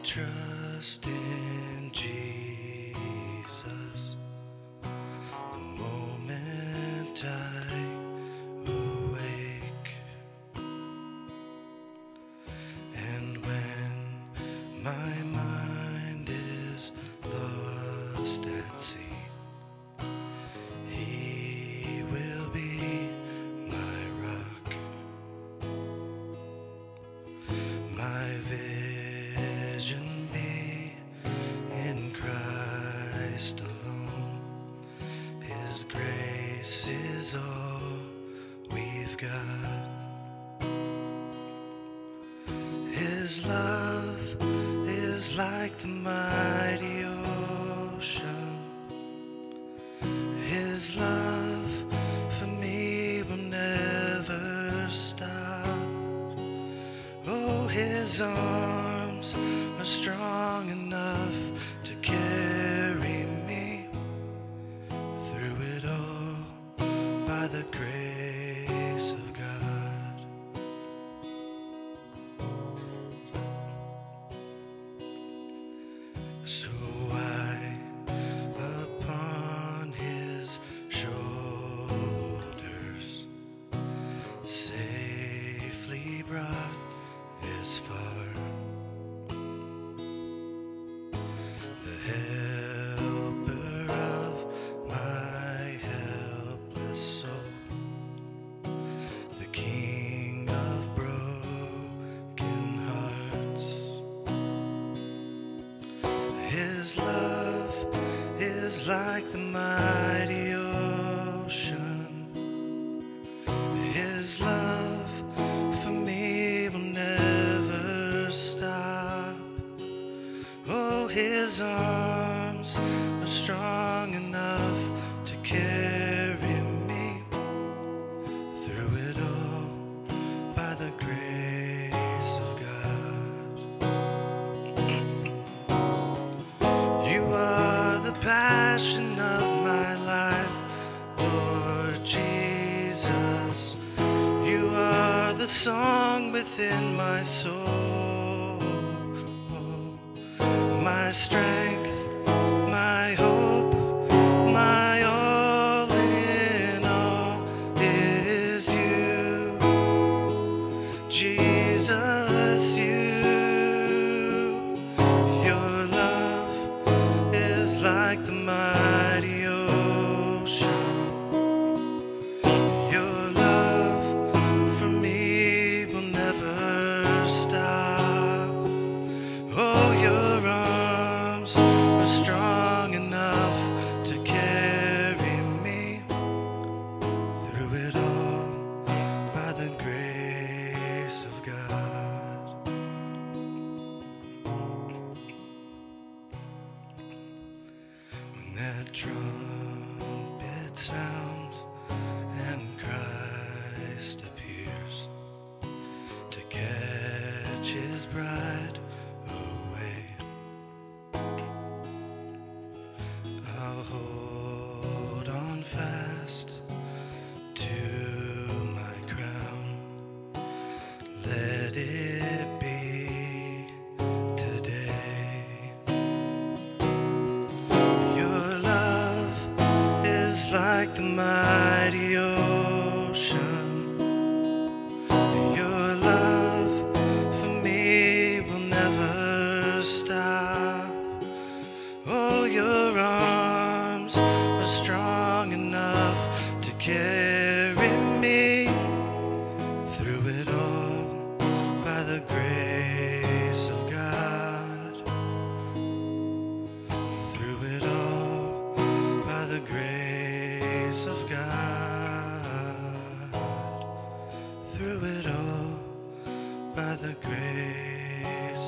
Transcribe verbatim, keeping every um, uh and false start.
trust in Jesus the moment I awake, and when my mind is lost at sea, He will be my rock, my vision be in Christ alone. His grace is all we've got. His love is like the mighty ocean. His love for me will never stop. Oh, His arms are strong enough to carry me through it all by the grace of God. So I, upon His shoulders, safely brought this far. The helper of my helpless soul, the King of broken hearts. His love is like the mighty ocean. His love for me will never stop. Oh, His arms are strong enough to carry me through it all by the grace of God. You are the passion of my life, Lord Jesus. You are the song within my soul, my strength, my hope, my all in all is you, Jesus. You, your love is like the mighty ocean. Your love for me will never stop. Oh, your arms are strong enough to carry me through it all by the grace of God. When that trumpet sounds and Christ appears to catch His bride away, I'll hold on fast to my crown. Let it be today. Your love is like the mighty ocean. Your love for me will never stop. Oh, your arms are strong enough to carry me through it all by the grace of God. Through it all by the grace of God. Through it all by the grace